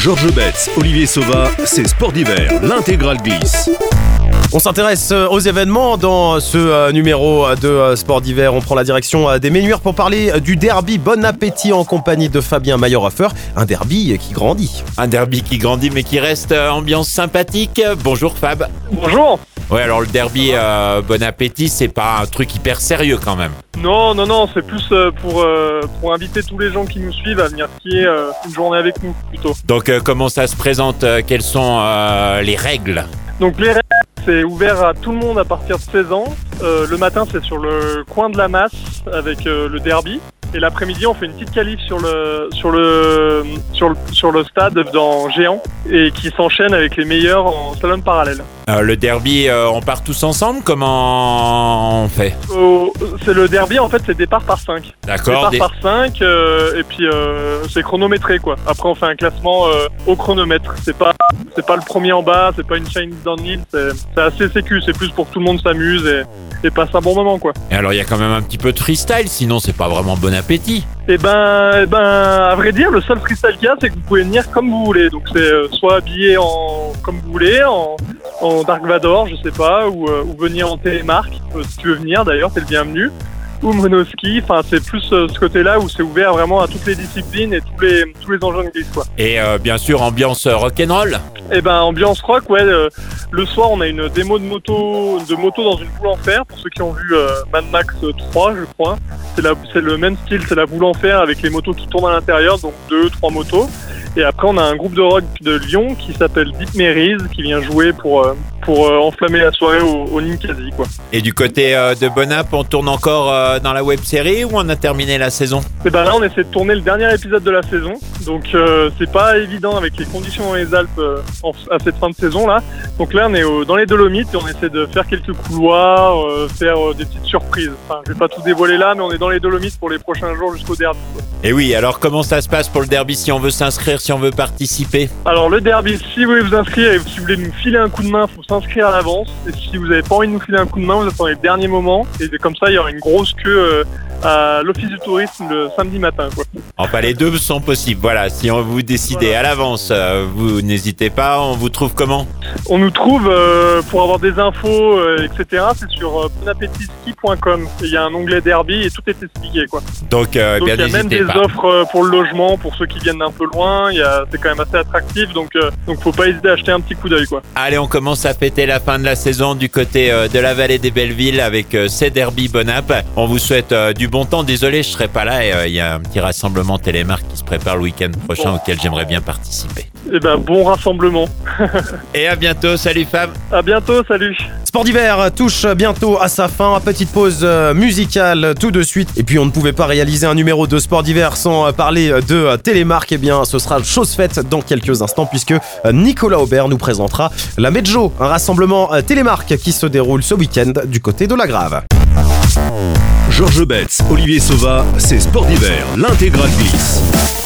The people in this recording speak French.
Georges Betts, Olivier Sauva, c'est Sport d'hiver, l'intégrale glisse. On s'intéresse aux événements dans ce numéro de Sport d'hiver. On prend la direction des Ménuires pour parler du derby Bon Appétit en compagnie de Fabien Mailloraffer. Un derby qui grandit. Un derby qui grandit mais qui reste ambiance sympathique. Bonjour Fab. Bonjour. Ouais, alors le derby Bon Appétit, c'est pas un truc hyper sérieux quand même. Non, c'est plus pour inviter tous les gens qui nous suivent à venir skier une journée avec nous plutôt. Donc comment ça se présente? Quelles sont les règles? Donc les règles, c'est ouvert à tout le monde à partir de 16 ans. Le matin, c'est sur le coin de la Masse avec le derby. Et l'après-midi, on fait une petite qualif sur le stade dans Géant et qui s'enchaîne avec les meilleurs en slalom parallèle. Le derby, on part tous ensemble? Comment on fait? C'est le derby, en fait, c'est départ par 5. D'accord. Départ par 5 et puis c'est chronométré quoi. Après, on fait un classement au chronomètre. C'est pas le premier en bas, c'est pas une Chinese downhill. C'est assez sécu. C'est plus pour que tout le monde s'amuse et passe un bon moment quoi. Et alors, il y a quand même un petit peu de freestyle, sinon c'est pas vraiment Bon Appétit. Eh ben, à vrai dire, le seul freestyle qu'il y a, c'est que vous pouvez venir comme vous voulez. Donc c'est soit habillé comme vous voulez, en Dark Vador, je sais pas, ou venir en télémarque, si tu veux venir d'ailleurs, t'es le bienvenu, ou monoski, enfin c'est plus ce côté-là où c'est ouvert vraiment à toutes les disciplines et tous les engins de glisse quoi. Et bien sûr, ambiance rock'n'roll. Eh ben, ambiance rock, ouais. Le soir, on a une démo de moto dans une boule en fer, pour ceux qui ont vu Mad Max 3, je crois. C'est le même style, c'est la boule en fer avec les motos qui tournent à l'intérieur, donc 2-3 motos. Et après, on a un groupe de rock de Lyon qui s'appelle Deep Mary's qui vient jouer pour enflammer la soirée au Ninkasi, quoi. Et du côté de Bon App, on tourne encore dans la web-série ou on a terminé la saison? Et ben là, on essaie de tourner le dernier épisode de la saison. Donc, c'est pas évident avec les conditions dans les Alpes à cette fin de saison là. Donc là, on est dans les Dolomites et on essaie de faire quelques couloirs, faire des petites surprises. Enfin, je vais pas tout dévoiler là, mais on est dans les Dolomites pour les prochains jours jusqu'au derby, quoi. Et oui, alors comment ça se passe pour le derby si on veut s'inscrire, si on veut participer? Alors le derby, si vous voulez vous inscrire et si vous voulez nous filer un coup de main, il faut s'inscrire à l'avance. Et si vous n'avez pas envie de nous filer un coup de main, vous attendez le dernier moment. Et comme ça, il y aura une grosse queue à l'office du tourisme le samedi matin, quoi. Enfin, les deux sont possibles. Voilà, si on vous décidez à l'avance, vous n'hésitez pas. On vous trouve comment? On nous trouve pour avoir des infos, etc. C'est sur bonappétitski.com. Il y a un onglet derby et tout est expliqué, quoi. Donc bien il y a même des offres pour le logement, pour ceux qui viennent d'un peu loin. C'est quand même assez attractif, donc faut pas hésiter à acheter un petit coup d'œil, quoi. Allez, on commence à fêter la fin de la saison du côté de la vallée des Bellevilles avec ces derby Bon App. On vous souhaite du bon temps. Désolé, je serai pas là. Il y a un petit rassemblement télémarque qui se prépare le week-end prochain auquel j'aimerais bien participer. Eh ben, bon rassemblement. Et à bientôt. Salut Fab. À bientôt. Salut. Sport d'hiver touche bientôt à sa fin. Petite pause musicale tout de suite. Et puis on ne pouvait pas réaliser un numéro de Sport d'hiver sans parler de Télémarque. Eh bien, ce sera chose faite dans quelques instants puisque Nicolas Aubert nous présentera la Medjo, un rassemblement Télémarque qui se déroule ce week-end du côté de la Grave. Georges Betts, Olivier Sauva, c'est Sport d'hiver, l'intégrale glisse.